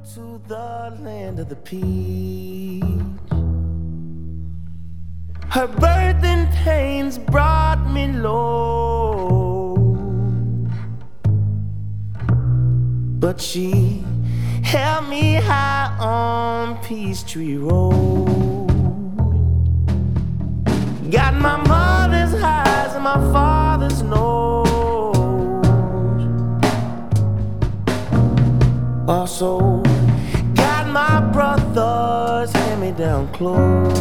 to the land of the peach. Her birthing pains brought me low, but she held me high on Peachtree Road. Got my mother's highs and my father's nose. Also got my brother's hand-me-down clothes.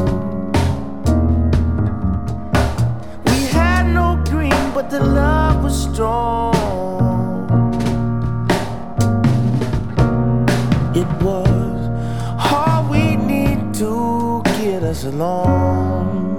We had no green, but the love was strong. It was all we need to get us along.